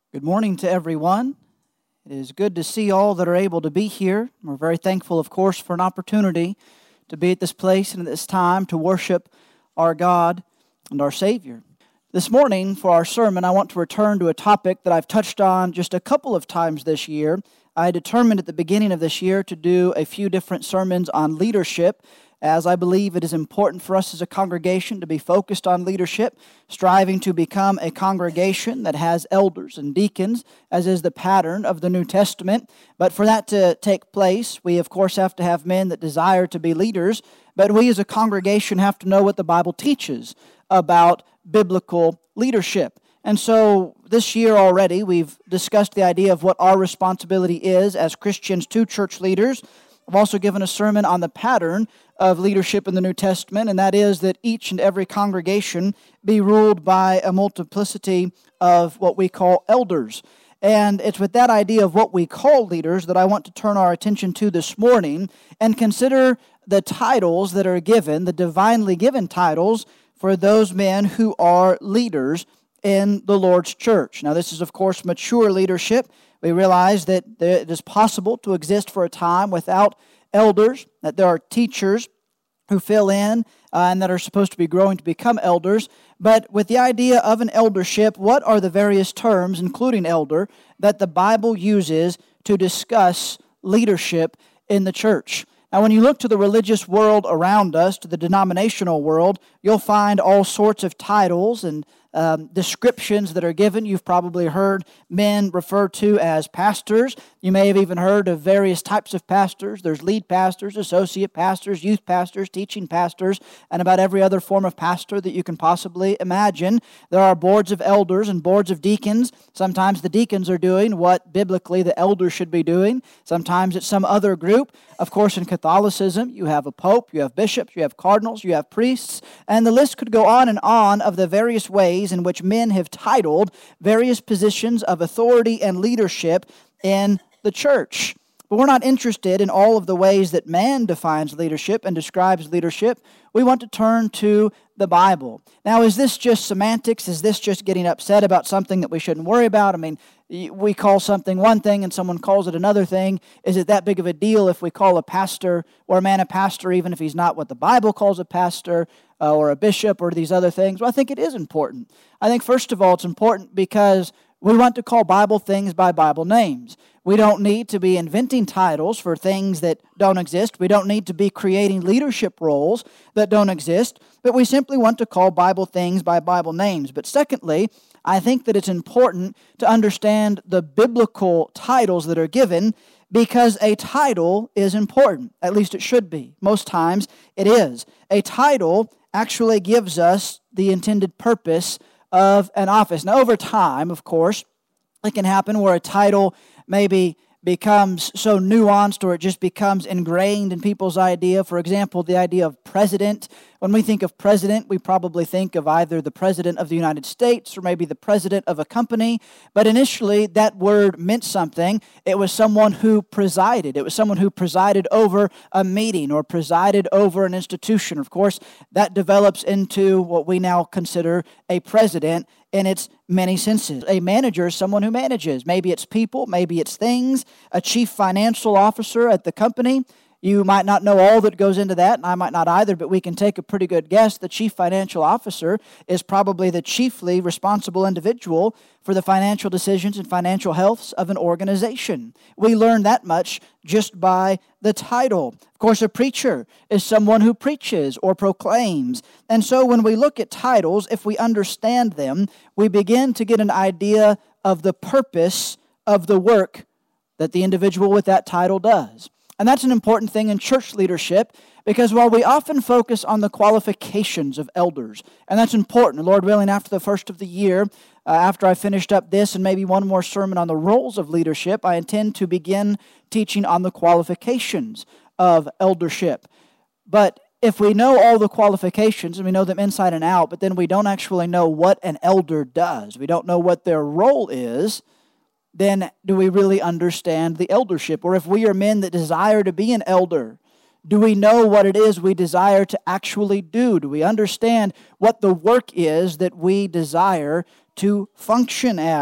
Good morning to everyone. It is good to see all that are able to be here. We're very thankful, of course, for an opportunity to be at this place and at this time to worship our God and our Savior. This morning, for our sermon, I want to return to a topic that I've touched on just a couple of times this year. I determined at the beginning of this year to do a few different sermons on leadership, as I believe it is important for us as a congregation to be focused on leadership, striving to become a congregation that has elders and deacons, as is the pattern of the New Testament. But for that to take place, we of course have to have men that desire to be leaders, but we as a congregation have to know what the Bible teaches about biblical leadership. And so this year already, we've discussed the idea of what our responsibility is as Christians to church leaders. I've also given a sermon on the pattern of leadership in the New Testament, and that is that each and every congregation be ruled by a multiplicity of what we call elders. And it's with that idea of what we call leaders that I want to turn our attention to this morning and consider the titles that are given, the divinely given titles for those men who are leaders in the Lord's church. Now, this is, of course, mature leadership. We realize that it is possible to exist for a time without elders, that there are teachers who fill in and that are supposed to be growing to become elders. But with the idea of an eldership, what are the various terms, including elder, that the Bible uses to discuss leadership in the church? Now, when you look to the religious world around us, to the denominational world, you'll find all sorts of titles and descriptions that are given. You've probably heard men referred to as pastors. You may have even heard of various types of pastors. There's lead pastors, associate pastors, youth pastors, teaching pastors, and about every other form of pastor that you can possibly imagine. There are boards of elders and boards of deacons. Sometimes the deacons are doing what biblically the elders should be doing. Sometimes it's some other group. Of course, in Catholicism, you have a pope, you have bishops, you have cardinals, you have priests, and the list could go on and on of the various ways in which men have titled various positions of authority and leadership in the church. But we're not interested in all of the ways that man defines leadership and describes leadership. We want to turn to the Bible. Now, is this just semantics? Is this just getting upset about something that we shouldn't worry about? I mean, we call something one thing and someone calls it another thing. Is it that big of a deal if we call a pastor or a man a pastor, even if he's not what the Bible calls a pastor or a bishop or these other things? Well, I think it is important. I think, first of all, it's important because we want to call Bible things by Bible names. We don't need to be inventing titles for things that don't exist. We don't need to be creating leadership roles that don't exist, but we simply want to call Bible things by Bible names. But secondly, I think that it's important to understand the biblical titles that are given because a title is important. At least it should be. Most times it is. A title actually gives us the intended purpose of an office. Now, over time, of course, it can happen where a title maybe becomes so nuanced or it just becomes ingrained in people's idea. For example, the idea of president. When we think of president, we probably think of either the president of the United States or maybe the president of a company. But initially, that word meant something. It was someone who presided. It was someone who presided over a meeting or presided over an institution. Of course, that develops into what we now consider a president in its many senses. A manager is someone who manages. Maybe it's people, maybe it's things. A chief financial officer at the company. You might not know all that goes into that, and I might not either, but we can take a pretty good guess. The chief financial officer is probably the chiefly responsible individual for the financial decisions and financial health of an organization. We learn that much just by the title. Of course, a preacher is someone who preaches or proclaims. And so when we look at titles, if we understand them, we begin to get an idea of the purpose of the work that the individual with that title does. And that's an important thing in church leadership because while we often focus on the qualifications of elders, and that's important, Lord willing, after the first of the year, after I finished up this and maybe one more sermon on the roles of leadership, I intend to begin teaching on the qualifications of eldership. But if we know all the qualifications and we know them inside and out, but then we don't actually know what an elder does, we don't know what their role is, then do we really understand the eldership? Or if we are men that desire to be an elder, do we know what it is we desire to actually do? Do we understand what the work is that we desire to function as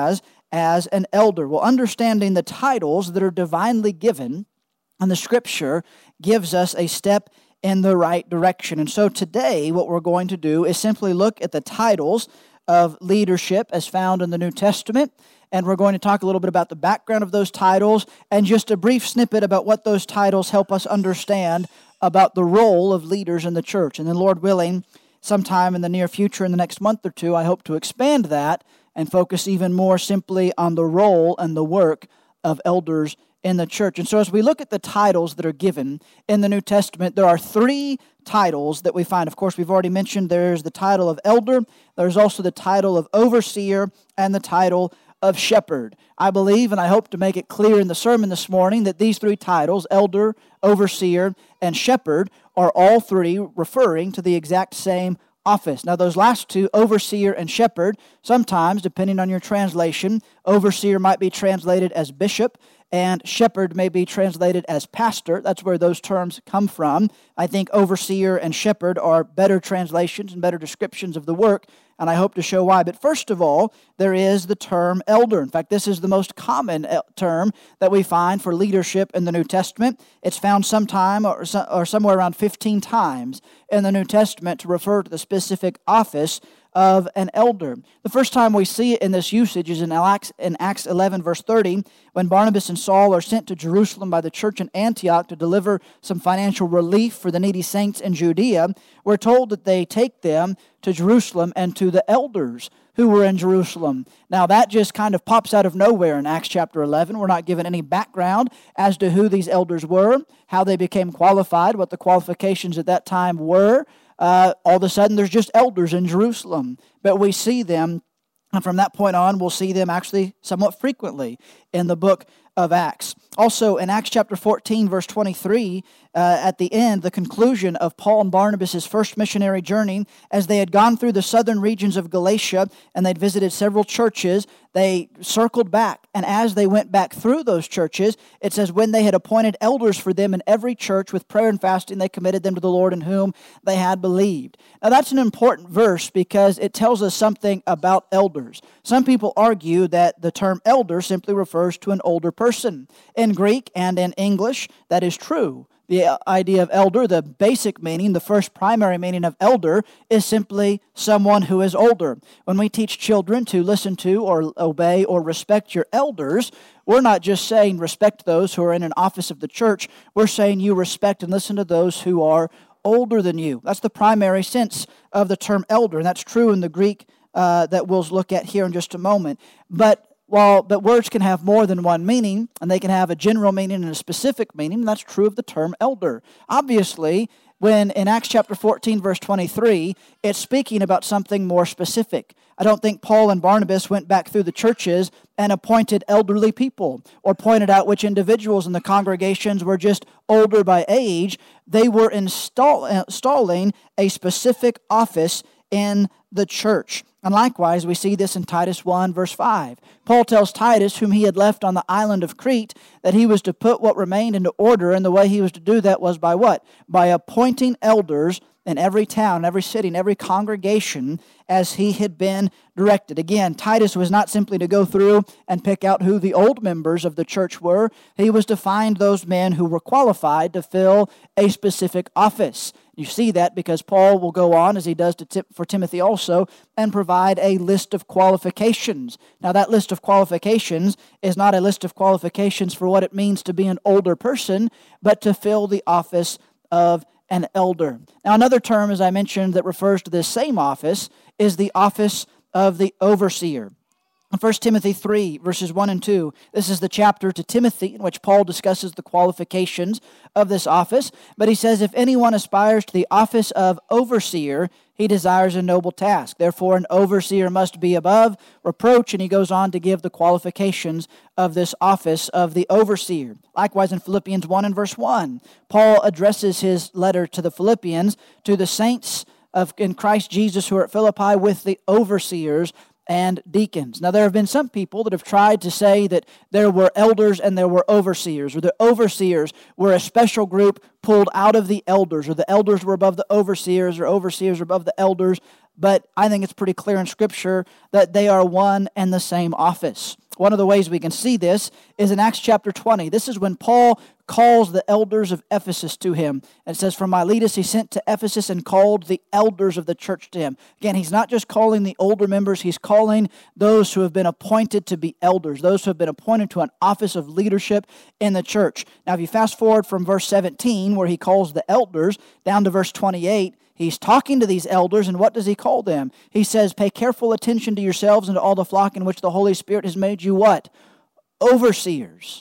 as an elder? Well, understanding the titles that are divinely given in the Scripture gives us a step in the right direction. And so today what we're going to do is simply look at the titles of leadership as found in the New Testament, and we're going to talk a little bit about the background of those titles and just a brief snippet about what those titles help us understand about the role of leaders in the church. And then, Lord willing, sometime in the near future, in the next month or two, I hope to expand that and focus even more simply on the role and the work of elders in the church. And so as we look at the titles that are given in the New Testament, there are three titles that we find. Of course, we've already mentioned there's the title of elder, there's also the title of overseer, and the title of shepherd. I believe, and I hope to make it clear in the sermon this morning, that these three titles, elder, overseer, and shepherd, are all three referring to the exact same office. Now, those last two, overseer and shepherd, sometimes, depending on your translation, overseer might be translated as bishop, and shepherd may be translated as pastor. That's where those terms come from. I think overseer and shepherd are better translations and better descriptions of the work, and I hope to show why. But first of all, there is the term elder. In fact, this is the most common term that we find for leadership in the New Testament. It's found sometime or somewhere around 15 times in the New Testament to refer to the specific office of an elder. The first time we see it in this usage is in Acts 11, verse 30, when Barnabas and Saul are sent to Jerusalem by the church in Antioch to deliver some financial relief for the needy saints in Judea. We're told that they take them to Jerusalem and to the elders who were in Jerusalem. Now that just kind of pops out of nowhere in Acts chapter 11. We're not given any background as to who these elders were, how they became qualified, what the qualifications at that time were. All of a sudden, there's just elders in Jerusalem. But we see them, and from that point on, we'll see them actually somewhat frequently in the book of Acts. Also, in Acts chapter 14, verse 23, at the end, the conclusion of Paul and Barnabas' first missionary journey, as they had gone through the southern regions of Galatia and they'd visited several churches, they circled back. And as they went back through those churches, it says, when they had appointed elders for them in every church with prayer and fasting, they committed them to the Lord in whom they had believed. Now, that's an important verse because it tells us something about elders. Some people argue that the term elder simply refers to an older person. In Greek and in English, that is true. The idea of elder, the basic meaning, the first primary meaning of elder, is simply someone who is older. When we teach children to listen to or obey or respect your elders, we're not just saying respect those who are in an office of the church. We're saying you respect and listen to those who are older than you. That's the primary sense of the term elder, and that's true in the Greek that we'll look at here in just a moment. But words can have more than one meaning, and they can have a general meaning and a specific meaning, and that's true of the term elder. Obviously, when in Acts chapter 14, verse 23, it's speaking about something more specific. I don't think Paul and Barnabas went back through the churches and appointed elderly people or pointed out which individuals in the congregations were just older by age. They were installing a specific office in the church. And likewise, we see this in Titus 1, verse 5. Paul tells Titus, whom he had left on the island of Crete, that he was to put what remained into order, and the way he was to do that was by what? By appointing elders in every town, every city, and every congregation as he had been directed. Again, Titus was not simply to go through and pick out who the old members of the church were. He was to find those men who were qualified to fill a specific office. You see that because Paul will go on, as he does for Timothy also, and provide a list of qualifications. Now, that list of qualifications is not a list of qualifications for what it means to be an older person, but to fill the office of an elder. Now, another term, as I mentioned, that refers to this same office is the office of the overseer. In 1 Timothy 3, verses 1 and 2, this is the chapter to Timothy in which Paul discusses the qualifications of this office. But he says, if anyone aspires to the office of overseer, he desires a noble task. Therefore, an overseer must be above reproach. And he goes on to give the qualifications of this office of the overseer. Likewise, in Philippians 1 and verse 1, Paul addresses his letter to the Philippians, to the saints in Christ Jesus who are at Philippi with the overseers and deacons. Now, there have been some people that have tried to say that there were elders and there were overseers, or the overseers were a special group pulled out of the elders, or the elders were above the overseers, or overseers were above the elders. But I think it's pretty clear in Scripture that they are one and the same office. One of the ways we can see this is in Acts chapter 20. This is when Paul calls the elders of Ephesus to him. And it says, from Miletus he sent to Ephesus and called the elders of the church to him. Again, he's not just calling the older members, he's calling those who have been appointed to be elders, those who have been appointed to an office of leadership in the church. Now, if you fast forward from verse 17, where he calls the elders, down to verse 28, he's talking to these elders, and what does he call them? He says, pay careful attention to yourselves and to all the flock in which the Holy Spirit has made you what? Overseers.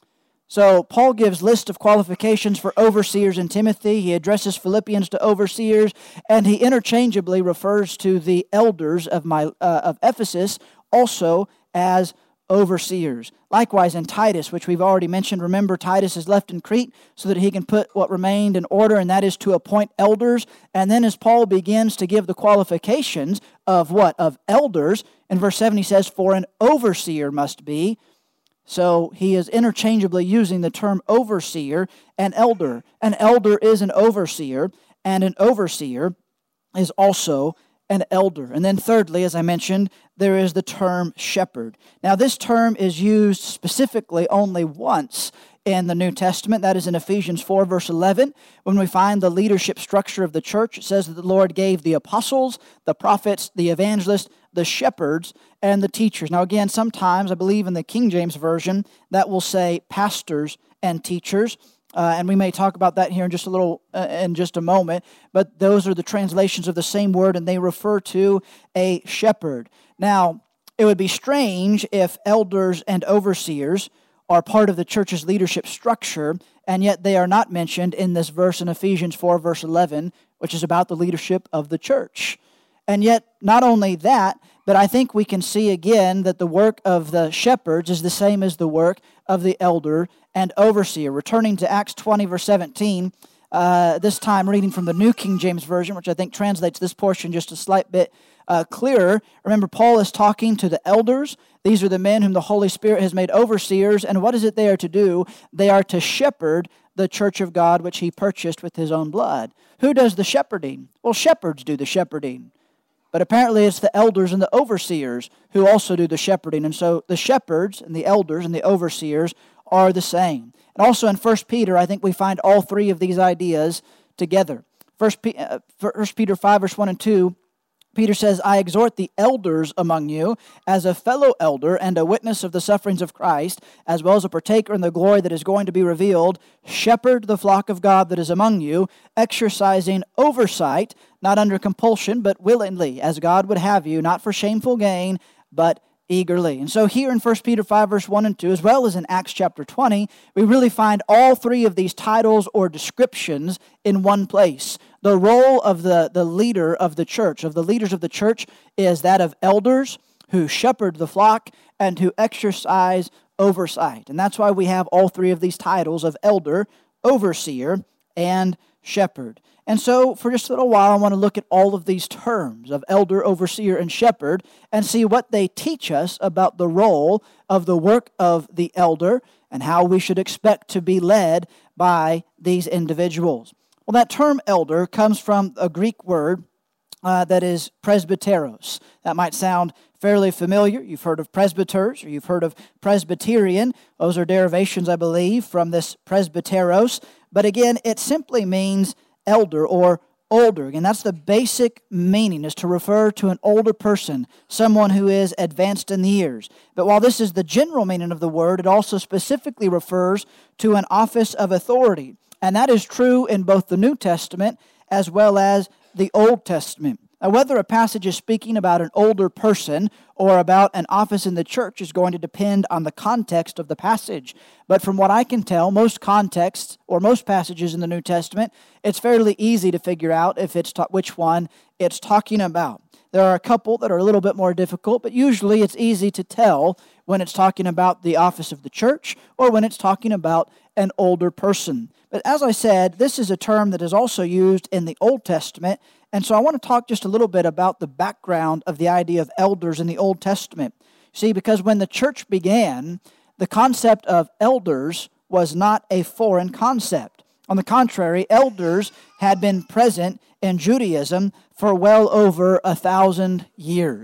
So Paul gives list of qualifications for overseers in Timothy. He addresses Philippians to overseers, and he interchangeably refers to the elders of Ephesus also as overseers. Likewise in Titus, which we've already mentioned, remember Titus is left in Crete so that he can put what remained in order, and that is to appoint elders. And then as Paul begins to give the qualifications of what? Of elders, in verse 7 he says, for an overseer must be. So he is interchangeably using the term overseer and elder. An elder is an overseer, and an overseer is also an elder. And then thirdly, as I mentioned, there is the term shepherd. Now this term is used specifically only once in the New Testament. That is in Ephesians 4, verse 11. When we find the leadership structure of the church, it says that the Lord gave the apostles, the prophets, the evangelists, the shepherds, and the teachers. Now again, sometimes, I believe in the King James Version, that will say pastors and teachers. And we may talk about that here in just a moment. But those are the translations of the same word, and they refer to a shepherd. Now, it would be strange if elders and overseers are part of the church's leadership structure, and yet they are not mentioned in this verse in Ephesians 4, verse 11, which is about the leadership of the church. And yet, not only that, but I think we can see again that the work of the shepherds is the same as the work of the elder and overseer. Returning to Acts 20, verse 17, this time reading from the New King James Version, which I think translates this portion just a slight bit clearer. Remember, Paul is talking to the elders. These are the men whom the Holy Spirit has made overseers. And what is it they are to do? They are to shepherd the church of God, which he purchased with his own blood. Who does the shepherding? Well, shepherds do the shepherding. But apparently it's the elders and the overseers who also do the shepherding. And so the shepherds and the elders and the overseers are the same. And also in 1 Peter, I think we find all three of these ideas together. 1 Peter 5, verse 1 and 2, Peter says, I exhort the elders among you as a fellow elder and a witness of the sufferings of Christ, as well as a partaker in the glory that is going to be revealed. Shepherd the flock of God that is among you, exercising oversight, not under compulsion, but willingly, as God would have you, not for shameful gain, but eagerly. And so here in 1 Peter 5, verse 1 and 2, as well as in Acts chapter 20, we really find all three of these titles or descriptions in one place. The role of the leader of the church, of the leaders of the church, is that of elders who shepherd the flock and who exercise oversight. And that's why we have all three of these titles of elder, overseer, and shepherd. And so for just a little while, I want to look at all of these terms of elder, overseer, and shepherd and see what they teach us about the role of the work of the elder and how we should expect to be led by these individuals. Well, that term elder comes from a Greek word that is presbyteros. That might sound fairly familiar. You've heard of presbyters or you've heard of Presbyterian. Those are derivations, I believe, from this presbyteros. But again, it simply means elder or older. And that's the basic meaning, is to refer to an older person, someone who is advanced in the years. But while this is the general meaning of the word, it also specifically refers to an office of authority. And that is true in both the New Testament as well as the Old Testament. Now, whether a passage is speaking about an older person or about an office in the church is going to depend on the context of the passage. But from what I can tell, most contexts or most passages in the New Testament, it's fairly easy to figure out if it's which one it's talking about. There are a couple that are a little bit more difficult, but usually it's easy to tell when it's talking about the office of the church or when it's talking about an older person. But as I said, this is a term that is also used in the Old Testament, and so I want to talk just a little bit about the background of the idea of elders in the Old Testament. See, because when the church began, the concept of elders was not a foreign concept. On the contrary, elders had been present in Judaism for well over 1,000 years.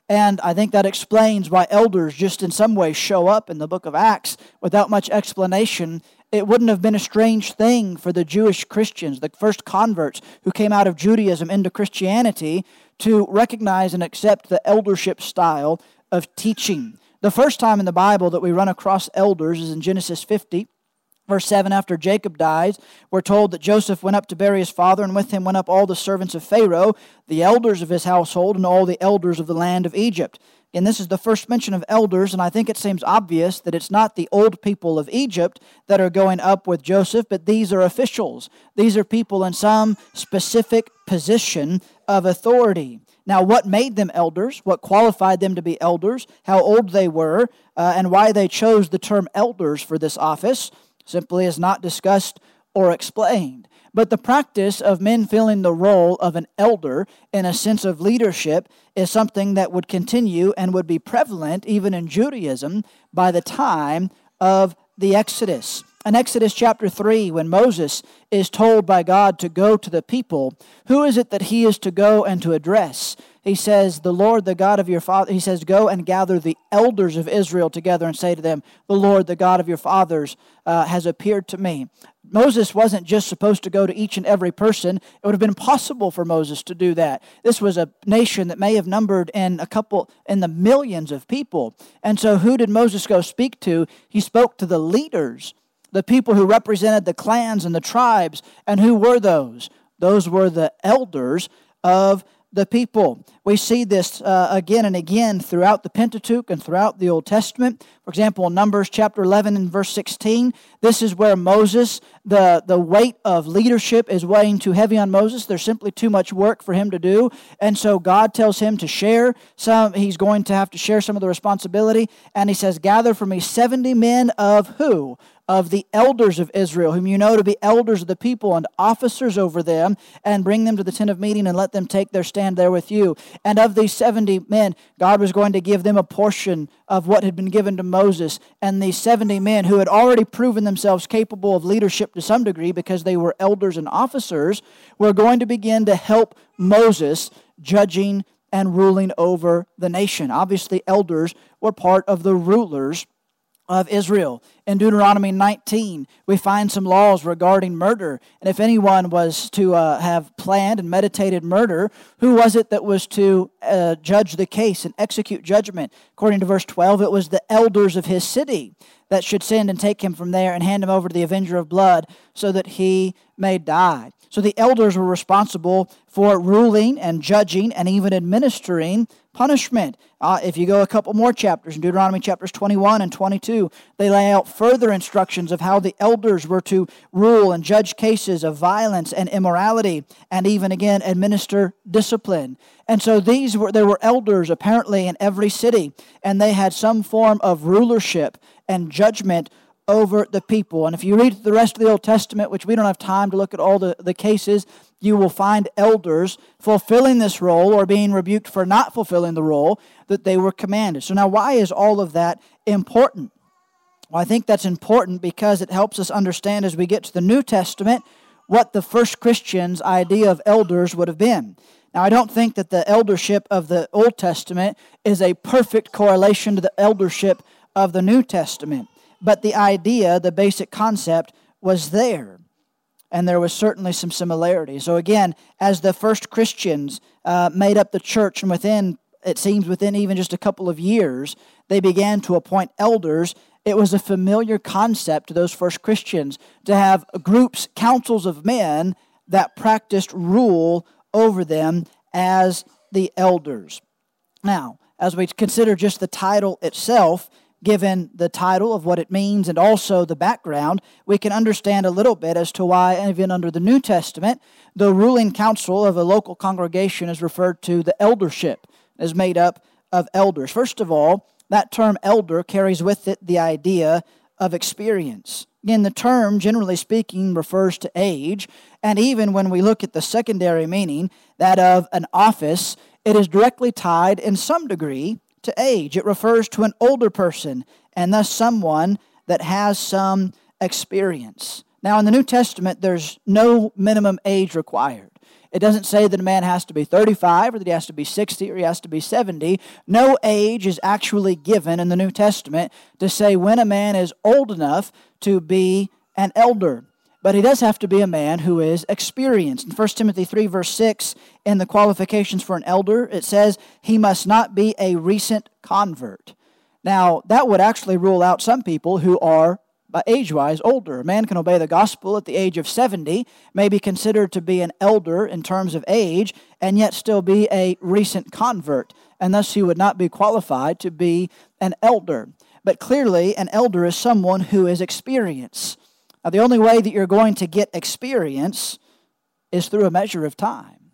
And I think that explains why elders just in some way show up in the book of Acts without much explanation. It wouldn't have been a strange thing for the Jewish Christians, the first converts who came out of Judaism into Christianity, to recognize and accept the eldership style of teaching. The first time in the Bible that we run across elders is in Genesis 50. Verse 7, after Jacob dies, we're told that Joseph went up to bury his father, and with him went up all the servants of Pharaoh, the elders of his household, and all the elders of the land of Egypt. And this is the first mention of elders, and I think it seems obvious that it's not the old people of Egypt that are going up with Joseph, but these are officials. These are people in some specific position of authority. Now, what made them elders, what qualified them to be elders, how old they were, and why they chose the term elders for this office, simply is not discussed or explained. But the practice of men filling the role of an elder in a sense of leadership is something that would continue and would be prevalent even in Judaism by the time of the Exodus. In Exodus chapter 3, when Moses is told by God to go to the people, who is it that he is to go and to address? He says, the Lord, the God of your father, he says, go and gather the elders of Israel together and say to them, the Lord, the God of your fathers, has appeared to me. Moses wasn't just supposed to go to each and every person. It would have been impossible for Moses to do that. This was a nation that may have numbered in the millions of people. And so who did Moses go speak to? He spoke to the leaders, the people who represented the clans and the tribes. And who were those? Those were the elders of the people. We see this again and again throughout the Pentateuch and throughout the Old Testament. For example, in Numbers chapter 11 and verse 16, this is where Moses, the weight of leadership is weighing too heavy on Moses. There's simply too much work for him to do. And so God tells him to share some. He's going to have to share some of the responsibility. And he says, gather for me 70 men of who? Of the elders of Israel, whom you know to be elders of the people and officers over them, and bring them to the tent of meeting and let them take their stand there with you. And of these 70 men, God was going to give them a portion of what had been given to Moses. And these 70 men who had already proven themselves capable of leadership to some degree because they were elders and officers, were going to begin to help Moses judging and ruling over the nation. Obviously, elders were part of the rulers of Israel. In Deuteronomy 19, we find some laws regarding murder. And if anyone was to have planned and meditated murder, who was it that was to judge the case and execute judgment? According to verse 12, it was the elders of his city that should send and take him from there and hand him over to the avenger of blood so that he may die. So the elders were responsible for ruling and judging and even administering punishment. If you go a couple more chapters, in Deuteronomy chapters 21 and 22, they lay out further instructions of how the elders were to rule and judge cases of violence and immorality, and even again administer discipline. And so there were elders apparently in every city, and they had some form of rulership and judgment over the people. And if you read the rest of the Old Testament, which we don't have time to look at all the cases, you will find elders fulfilling this role or being rebuked for not fulfilling the role that they were commanded. So now, why is all of that important? Well, I think that's important because it helps us understand as we get to the New Testament what the first Christians' idea of elders would have been. Now, I don't think that the eldership of the Old Testament is a perfect correlation to the eldership of the New Testament. But the idea, the basic concept, was there. And there was certainly some similarity. So again, as the first Christians made up the church, and within even just a couple of years, they began to appoint elders, it was a familiar concept to those first Christians to have groups, councils of men that practiced rule over them as the elders. Now, as we consider just the title itself, given the title of what it means and also the background, we can understand a little bit as to why, even under the New Testament, the ruling council of a local congregation is referred to the eldership, is made up of elders. First of all, that term elder carries with it the idea of experience. Again, the term, generally speaking, refers to age, and even when we look at the secondary meaning, that of an office, it is directly tied in some degree to age. It refers to an older person, and thus someone that has some experience. Now, in the New Testament, there's no minimum age required. It doesn't say that a man has to be 35 or that he has to be 60 or he has to be 70. No age is actually given in the New Testament to say when a man is old enough to be an elder. But he does have to be a man who is experienced. In 1 Timothy 3, verse 6, in the qualifications for an elder, it says he must not be a recent convert. Now, that would actually rule out some people who are age-wise older. A man can obey the gospel at the age of 70, may be considered to be an elder in terms of age, and yet still be a recent convert, and thus he would not be qualified to be an elder. But clearly, an elder is someone who is experienced. Now, the only way that you're going to get experience is through a measure of time.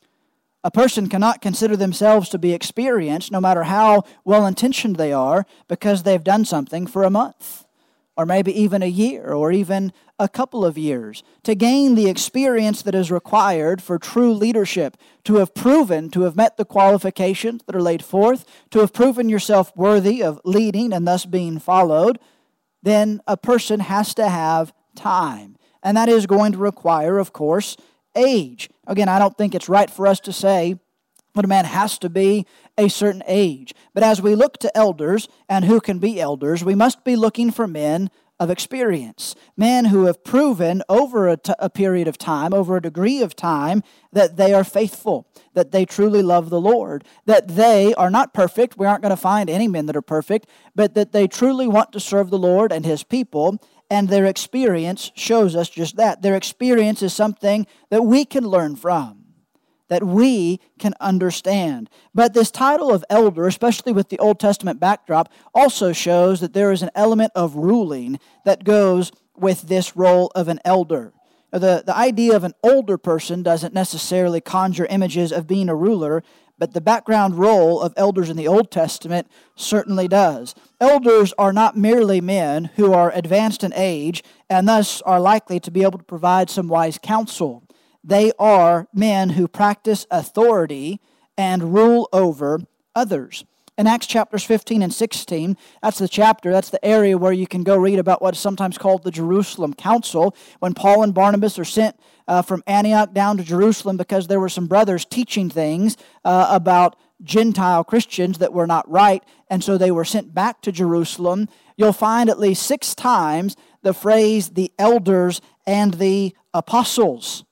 A person cannot consider themselves to be experienced, no matter how well-intentioned they are, because they've done something for a month, or maybe even a year, or even a couple of years. To gain the experience that is required for true leadership, to have proven, to have met the qualifications that are laid forth, to have proven yourself worthy of leading and thus being followed, then a person has to have time. And that is going to require, of course, age. Again, I don't think it's right for us to say that a man has to be a certain age. But as we look to elders and who can be elders, we must be looking for men of experience. Men who have proven over a period of time, over a degree of time, that they are faithful, that they truly love the Lord, that they are not perfect. We aren't going to find any men that are perfect, but that they truly want to serve the Lord and His people, and their experience shows us just that. Their experience is something that we can learn from, that we can understand. But this title of elder, especially with the Old Testament backdrop, also shows that there is an element of ruling that goes with this role of an elder. The idea of an older person doesn't necessarily conjure images of being a ruler, but the background role of elders in the Old Testament certainly does. Elders are not merely men who are advanced in age and thus are likely to be able to provide some wise counsel. They are men who practice authority and rule over others. In Acts chapters 15 and 16, that's the area where you can go read about what is sometimes called the Jerusalem Council, when Paul and Barnabas are sent from Antioch down to Jerusalem because there were some brothers teaching things about Gentile Christians that were not right, and so they were sent back to Jerusalem. You'll find at least 6 times the phrase, the elders and the apostles.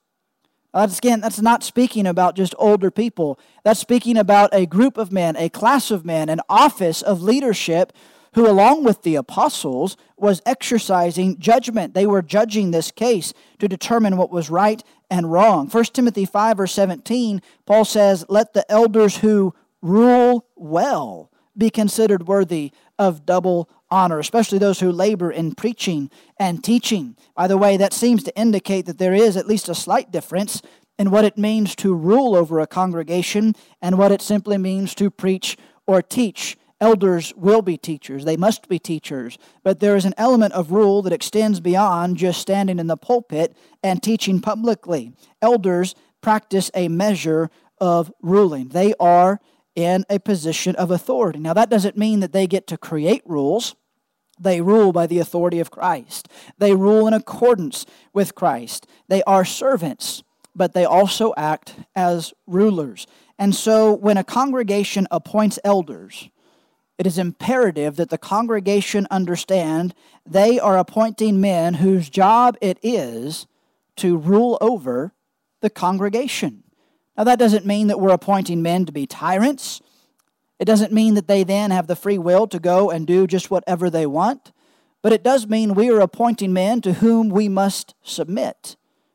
That's not speaking about just older people. That's speaking about a group of men, a class of men, an office of leadership who, along with the apostles, was exercising judgment. They were judging this case to determine what was right and wrong. 1 Timothy 5, verse 17, Paul says, "Let the elders who rule well be considered worthy of double honor," especially those who labor in preaching and teaching. By the way, that seems to indicate that there is at least a slight difference in what it means to rule over a congregation and what it simply means to preach or teach. Elders will be teachers. They must be teachers. But there is an element of rule that extends beyond just standing in the pulpit and teaching publicly. Elders practice a measure of ruling. They are in a position of authority. Now, that doesn't mean that they get to create rules. They rule by the authority of Christ. They rule in accordance with Christ. They are servants, but they also act as rulers. And so when a congregation appoints elders, it is imperative that the congregation understand they are appointing men whose job it is to rule over the congregation. Now, that doesn't mean that we're appointing men to be tyrants. It doesn't mean that they then have the free will to go and do just whatever they want. But it does mean we are appointing men to whom we must submit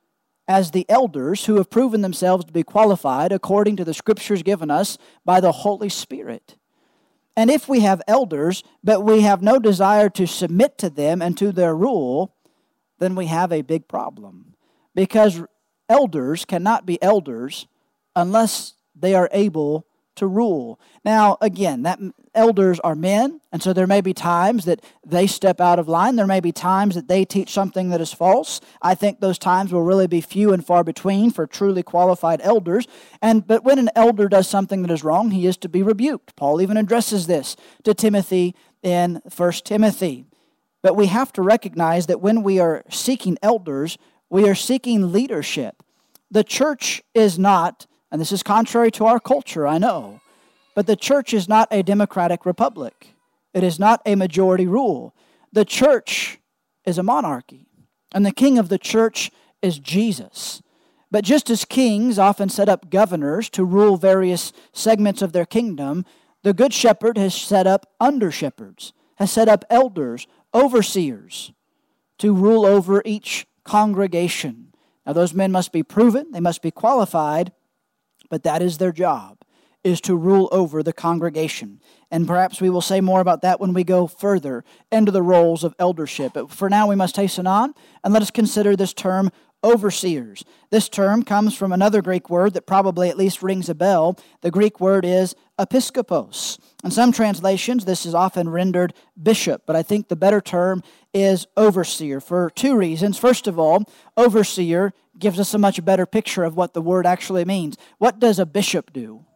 as the elders who have proven themselves to be qualified according to the Scriptures given us by the Holy Spirit. And if we have elders, but we have no desire to submit to them and to their rule, then we have a big problem. Because elders cannot be elders unless they are able to rule. Now, again, that elders are men, and so there may be times that they step out of line. There may be times that they teach something that is false. I think those times will really be few and far between for truly qualified elders. But when an elder does something that is wrong, he is to be rebuked. Paul even addresses this to Timothy in 1 Timothy. But we have to recognize that when we are seeking elders, we are seeking leadership. The church is not, and this is contrary to our culture, I know, but the church is not a democratic republic. It is not a majority rule. The church is a monarchy, and the king of the church is Jesus. But just as kings often set up governors to rule various segments of their kingdom, the good shepherd has set up under-shepherds, has set up elders, overseers, to rule over each congregation. Now those men must be proven, they must be qualified, but that is their job, is to rule over the congregation. And perhaps we will say more about that when we go further into the roles of eldership. But for now we must hasten on, and let us consider this term overseers. This term comes from another Greek word that probably at least rings a bell. The Greek word is episkopos. In some translations, this is often rendered bishop, but I think the better term is overseer for two reasons. First of all, overseer gives us a much better picture of what the word actually means. What does a bishop do?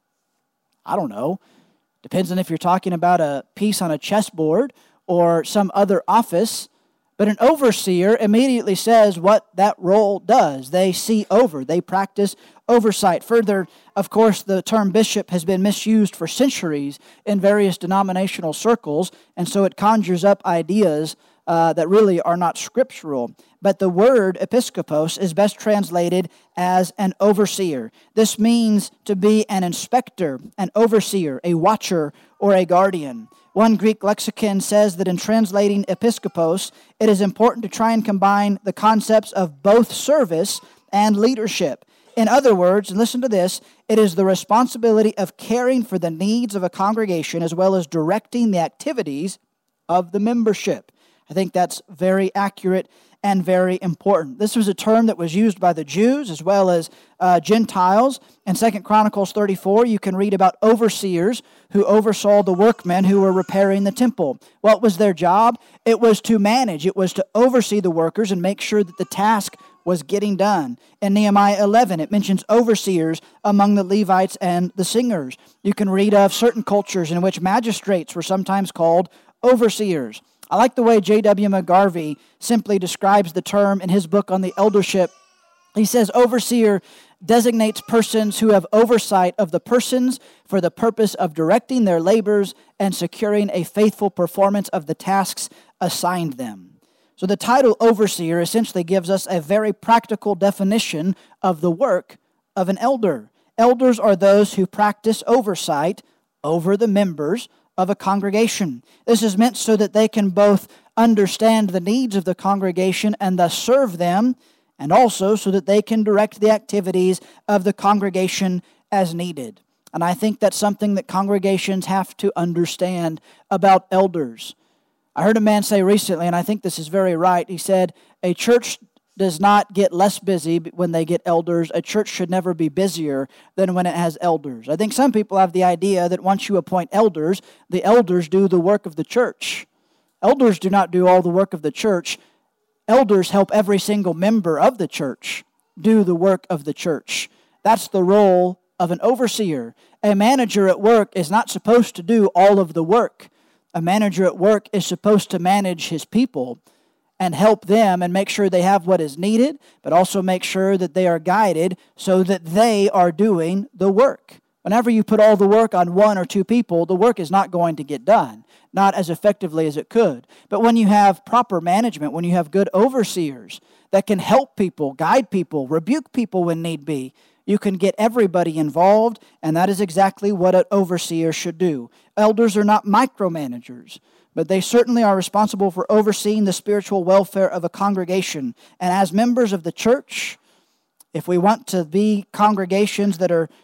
I don't know. Depends on if you're talking about a piece on a chessboard or some other office. But an overseer immediately says what that role does. They see over, they practice oversight. Further, of course, the term bishop has been misused for centuries in various denominational circles, and so it conjures up ideas that really are not scriptural. But the word episkopos is best translated as an overseer. This means to be an inspector, an overseer, a watcher, or a guardian. One Greek lexicon says that in translating episkopos, it is important to try and combine the concepts of both service and leadership. In other words, and listen to this, it is the responsibility of caring for the needs of a congregation as well as directing the activities of the membership. I think that's very accurate and very important. This was a term that was used by the Jews as well as Gentiles. In 2 Chronicles 34, you can read about overseers who oversaw the workmen who were repairing the temple. What was their job? It was to manage. It was to oversee the workers and make sure that the task was getting done. In Nehemiah 11, it mentions overseers among the Levites and the singers. You can read of certain cultures in which magistrates were sometimes called overseers. I like the way J.W. McGarvey simply describes the term in his book on the eldership. He says, overseer designates persons who have oversight of the persons for the purpose of directing their labors and securing a faithful performance of the tasks assigned them. So the title overseer essentially gives us a very practical definition of the work of an elder. Elders are those who practice oversight over the members of a congregation. This is meant so that they can both understand the needs of the congregation and thus serve them, and also so that they can direct the activities of the congregation as needed. And I think that's something that congregations have to understand about elders. I heard a man say recently, and I think this is very right, he said, a church does not get less busy when they get elders. A church should never be busier than when it has elders. I think some people have the idea that once you appoint elders, the elders do the work of the church. Elders do not do all the work of the church. Elders help every single member of the church do the work of the church. That's the role of an overseer. A manager at work is not supposed to do all of the work. A manager at work is supposed to manage his people and help them and make sure they have what is needed, but also make sure that they are guided so that they are doing the work. Whenever you put all the work on one or two people, the work is not going to get done, not as effectively as it could. But when you have proper management, when you have good overseers that can help people, guide people, rebuke people when need be, you can get everybody involved, and that is exactly what an overseer should do. Elders are not micromanagers, but they certainly are responsible for overseeing the spiritual welfare of a congregation. And as members of the church, if we want to be congregations that are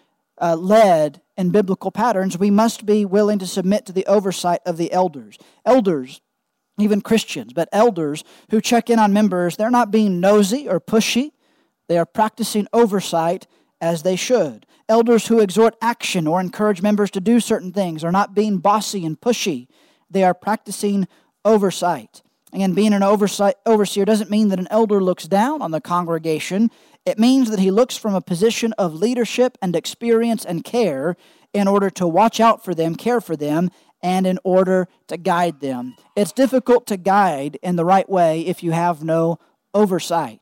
led in biblical patterns, we must be willing to submit to the oversight of the elders. Elders, even Christians, but elders who check in on members, they're not being nosy or pushy. They are practicing oversight as they should. Elders who exhort action or encourage members to do certain things are not being bossy and pushy. They are practicing oversight. Again, being an overseer doesn't mean that an elder looks down on the congregation. It means that he looks from a position of leadership and experience and care in order to watch out for them, care for them, and in order to guide them. It's difficult to guide in the right way if you have no oversight.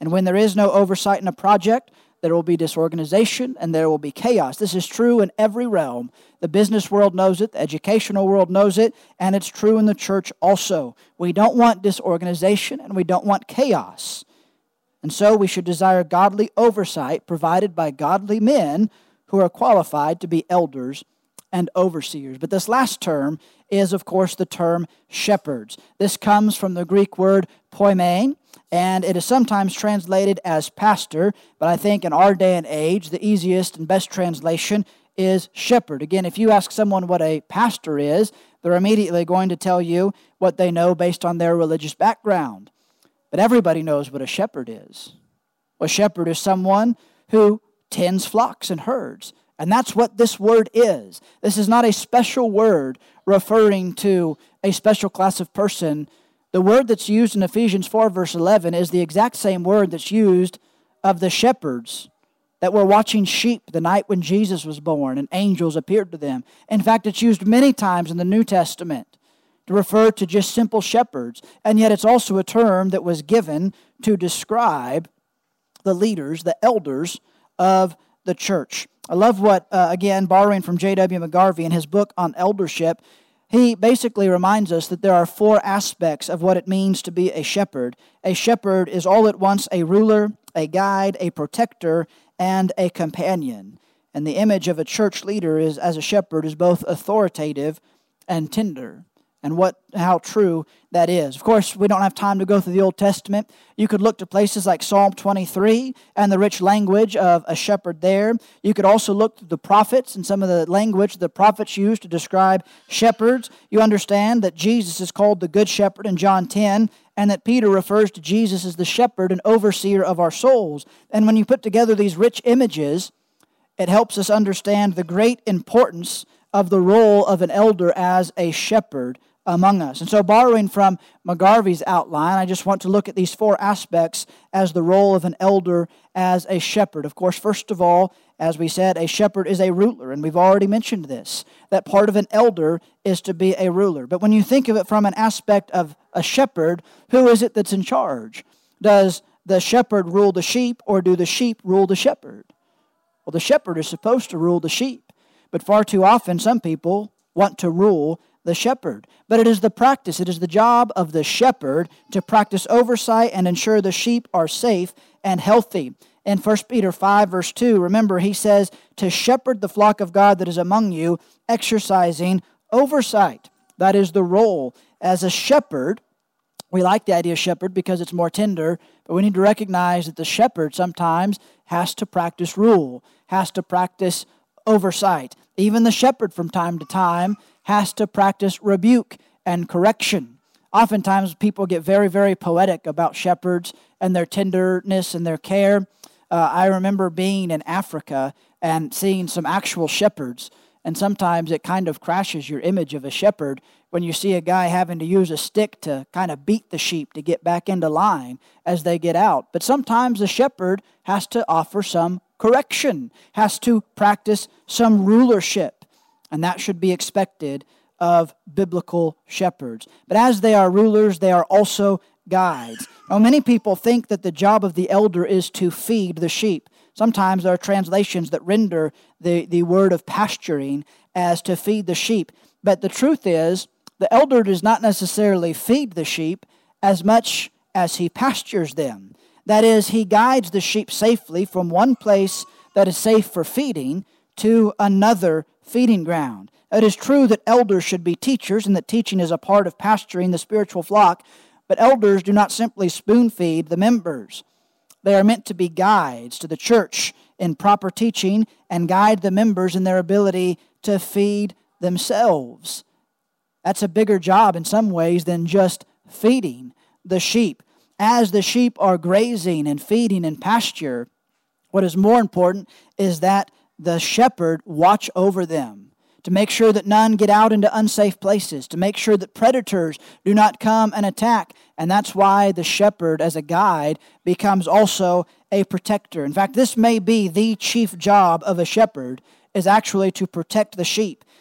And when there is no oversight in a project, there will be disorganization and there will be chaos. This is true in every realm. The business world knows it, the educational world knows it, and it's true in the church also. We don't want disorganization and we don't want chaos. And so we should desire godly oversight provided by godly men who are qualified to be elders and overseers. But this last term is, of course, the term shepherds. This comes from the Greek word poimen, and it is sometimes translated as pastor, but I think in our day and age, the easiest and best translation is shepherd. Again, if you ask someone what a pastor is, they're immediately going to tell you what they know based on their religious background. But everybody knows what a shepherd is. A shepherd is someone who tends flocks and herds. And that's what this word is. This is not a special word referring to a special class of person. The word that's used in Ephesians 4 verse 11 is the exact same word that's used of the shepherds that were watching sheep the night when Jesus was born and angels appeared to them. In fact, it's used many times in the New Testament to refer to just simple shepherds. And yet it's also a term that was given to describe the leaders, the elders of the church. I love what, again, borrowing from J.W. McGarvey in his book on eldership, he basically reminds us that there are 4 aspects of what it means to be a shepherd. A shepherd is all at once a ruler, a guide, a protector, and a companion. And the image of a church leader is, as a shepherd, is both authoritative and tender. And how true that is. Of course, we don't have time to go through the Old Testament. You could look to places like Psalm 23 and the rich language of a shepherd there. You could also look to the prophets and some of the language the prophets used to describe shepherds. You understand that Jesus is called the Good Shepherd in John 10, and that Peter refers to Jesus as the shepherd and overseer of our souls. And when you put together these rich images, it helps us understand the great importance of the role of an elder as a shepherd among us. And so borrowing from McGarvey's outline, I just want to look at these 4 aspects as the role of an elder as a shepherd. Of course, first of all, as we said, a shepherd is a ruler, and we've already mentioned this, that part of an elder is to be a ruler. But when you think of it from an aspect of a shepherd, who is it that's in charge? Does the shepherd rule the sheep, or do the sheep rule the shepherd? Well, the shepherd is supposed to rule the sheep, but far too often some people want to rule the shepherd. But it is the job of the shepherd to practice oversight and ensure the sheep are safe and healthy. In 1 Peter 5 verse 2, remember he says, to shepherd the flock of God that is among you, exercising oversight. That is the role. As a shepherd, we like the idea of shepherd because it's more tender, but we need to recognize that the shepherd sometimes has to practice rule, has to practice oversight. Even the shepherd from time to time has to practice rebuke and correction. Oftentimes people get very, very poetic about shepherds and their tenderness and their care. I remember being in Africa and seeing some actual shepherds, and sometimes it kind of crashes your image of a shepherd when you see a guy having to use a stick to kind of beat the sheep to get back into line as they get out. But sometimes the shepherd has to offer some correction, has to practice some rulership. And that should be expected of biblical shepherds. But as they are rulers, they are also guides. Now, many people think that the job of the elder is to feed the sheep. Sometimes there are translations that render the word of pasturing as to feed the sheep. But the truth is, the elder does not necessarily feed the sheep as much as he pastures them. That is, he guides the sheep safely from one place that is safe for feeding to another feeding ground. It is true that elders should be teachers and that teaching is a part of pasturing the spiritual flock, but elders do not simply spoon feed the members. They are meant to be guides to the church in proper teaching and guide the members in their ability to feed themselves. That's a bigger job in some ways than just feeding the sheep. As the sheep are grazing and feeding in pasture, what is more important is that the shepherd watch over them, to make sure that none get out into unsafe places, to make sure that predators do not come and attack. And that's why the shepherd, as a guide, becomes also a protector. In fact, this may be the chief job of a shepherd, is actually to protect the sheep.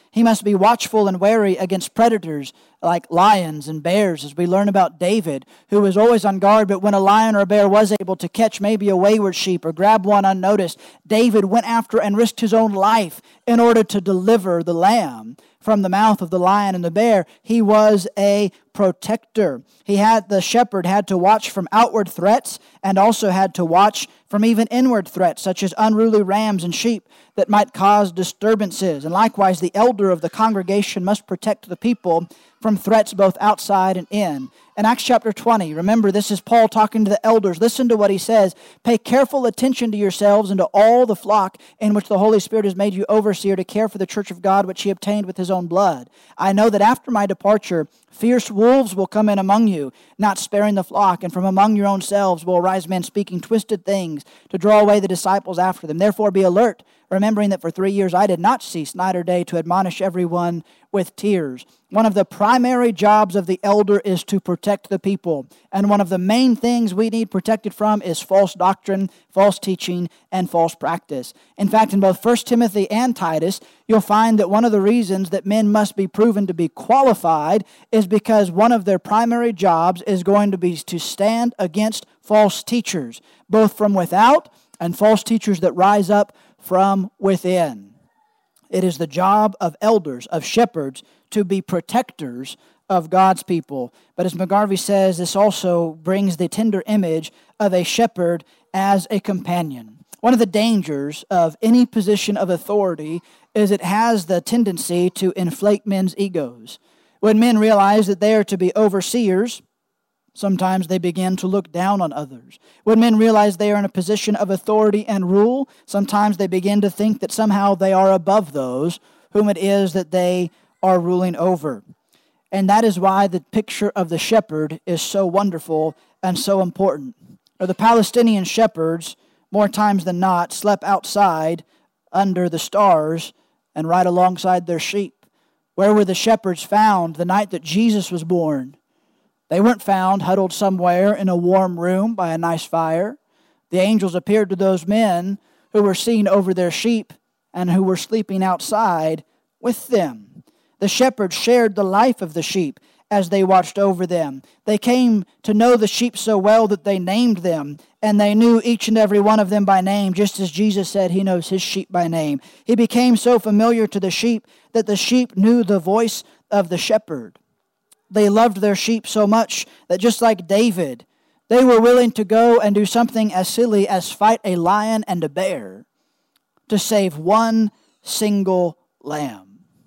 He must be watchful and wary against predators like lions and bears, as we learn about David, who was always on guard, but when a lion or a bear was able to catch maybe a wayward sheep or grab one unnoticed, David went after and risked his own life in order to deliver the lamb from the mouth of the lion and the bear. He was a protector. The shepherd had to watch from outward threats and also had to watch from even inward threats, such as unruly rams and sheep that might cause disturbances. And likewise, the elder of the congregation must protect the people from threats both outside and in. In Acts chapter 20, remember, this is Paul talking to the elders. Listen to what he says. Pay careful attention to yourselves and to all the flock in which the Holy Spirit has made you overseer to care for the church of God, which he obtained with his own blood. I know that after my departure, fierce wolves will come in among you, not sparing the flock, and from among your own selves will arise men speaking twisted things to draw away the disciples after them. Therefore be alert, remembering that for 3 years I did not cease night or day to admonish everyone with tears. One of the primary jobs of the elder is to protect the people. And one of the main things we need protected from is false doctrine, false teaching, and false practice. In fact, in both 1 Timothy and Titus, you'll find that one of the reasons that men must be proven to be qualified is because one of their primary jobs is going to be to stand against false teachers, both from without and false teachers that rise up from within. It is the job of elders, of shepherds, to be protectors of God's people. But as McGarvey says, this also brings the tender image of a shepherd as a companion. One of the dangers of any position of authority is it has the tendency to inflate men's egos. When men realize that they are to be overseers, sometimes they begin to look down on others. When men realize they are in a position of authority and rule, sometimes they begin to think that somehow they are above those whom it is that they are ruling over. And that is why the picture of the shepherd is so wonderful and so important. The Palestinian shepherds, more times than not, slept outside under the stars and right alongside their sheep. Where were the shepherds found the night that Jesus was born? They weren't found huddled somewhere in a warm room by a nice fire. The angels appeared to those men who were seen over their sheep and who were sleeping outside with them. The shepherds shared the life of the sheep as they watched over them. They came to know the sheep so well that they named them, and they knew each and every one of them by name, just as Jesus said he knows his sheep by name. He became so familiar to the sheep that the sheep knew the voice of the shepherd. They loved their sheep so much that just like David, they were willing to go and do something as silly as fight a lion and a bear to save one single lamb.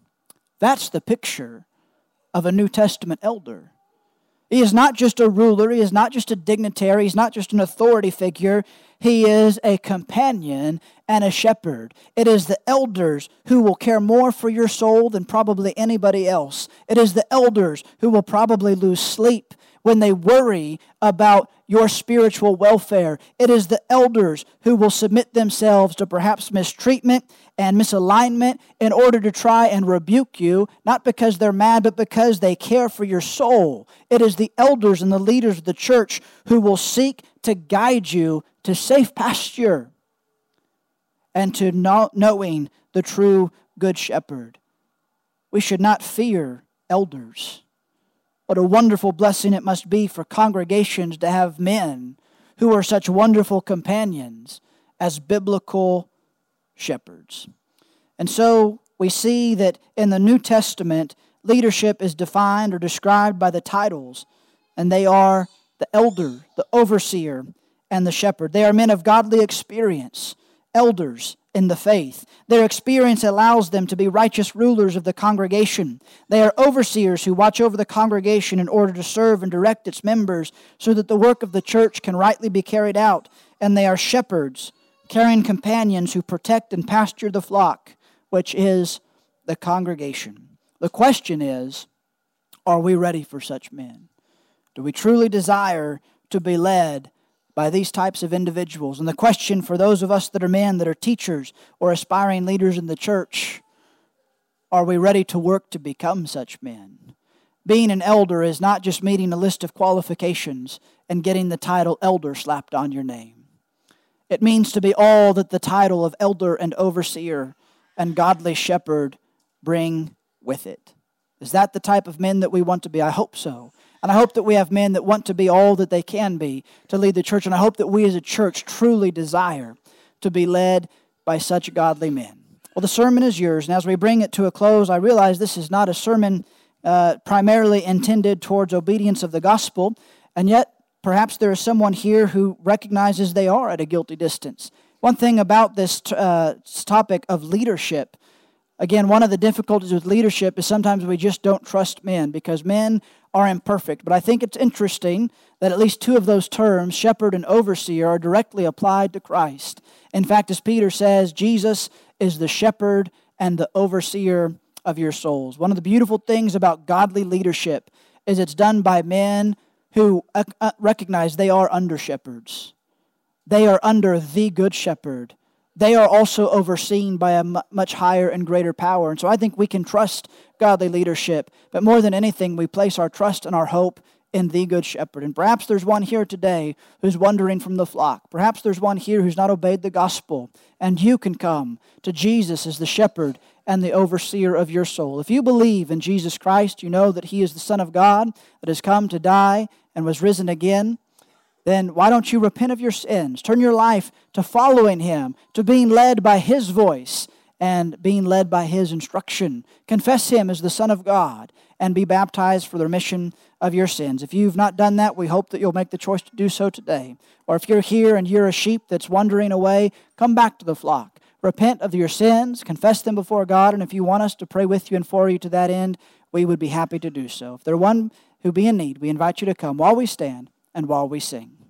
That's the picture of a New Testament elder. He is not just a ruler, he is not just a dignitary, he's not just an authority figure, he is a companion and a shepherd. It is the elders who will care more for your soul than probably anybody else. It is the elders who will probably lose sleep when they worry about your spiritual welfare. It is the elders who will submit themselves to perhaps mistreatment and misalignment in order to try and rebuke you, not because they're mad, but because they care for your soul. It is the elders and the leaders of the church who will seek to guide you to safe pasture and to knowing the true good shepherd. We should not fear elders. What a wonderful blessing it must be for congregations to have men who are such wonderful companions as biblical shepherds. And so we see that in the New Testament, leadership is defined or described by the titles, and they are the elder, the overseer, and the shepherd. They are men of godly experience, elders in the faith. Their experience allows them to be righteous rulers of the congregation. They are overseers who watch over the congregation in order to serve and direct its members so that the work of the church can rightly be carried out. And they are shepherds, caring companions who protect and pasture the flock, which is the congregation. The question is, are we ready for such men? Do we truly desire to be led by these types of individuals? And the question for those of us that are men, that are teachers or aspiring leaders in the church, are we ready to work to become such men? Being an elder is not just meeting a list of qualifications and getting the title elder slapped on your name. It means to be all that the title of elder and overseer and godly shepherd bring with it. Is that the type of men that we want to be? I hope so. And I hope that we have men that want to be all that they can be to lead the church. And I hope that we as a church truly desire to be led by such godly men. Well, the sermon is yours. And as we bring it to a close, I realize this is not a sermon primarily intended towards obedience of the gospel. And yet, perhaps there is someone here who recognizes they are at a guilty distance. One thing about this topic of leadership, again, one of the difficulties with leadership is sometimes we just don't trust men because men are imperfect. But I think it's interesting that at least two of those terms, shepherd and overseer, are directly applied to Christ. In fact, as Peter says, Jesus is the shepherd and the overseer of your souls. One of the beautiful things about godly leadership is it's done by men who recognize they are under shepherds. They are under the good shepherd. They are also overseen by a much higher and greater power. And so I think we can trust godly leadership. But more than anything, we place our trust and our hope in the good shepherd. And perhaps there's one here today who's wandering from the flock. Perhaps there's one here who's not obeyed the gospel. And you can come to Jesus as the shepherd and the overseer of your soul. If you believe in Jesus Christ, you know that He is the Son of God that has come to die and was risen again. Then why don't you repent of your sins? Turn your life to following Him, to being led by His voice and being led by His instruction. Confess Him as the Son of God and be baptized for the remission of your sins. If you've not done that, we hope that you'll make the choice to do so today. Or if you're here and you're a sheep that's wandering away, come back to the flock. Repent of your sins, confess them before God, and if you want us to pray with you and for you to that end, we would be happy to do so. If there's one who be in need, we invite you to come while we stand and while we sing.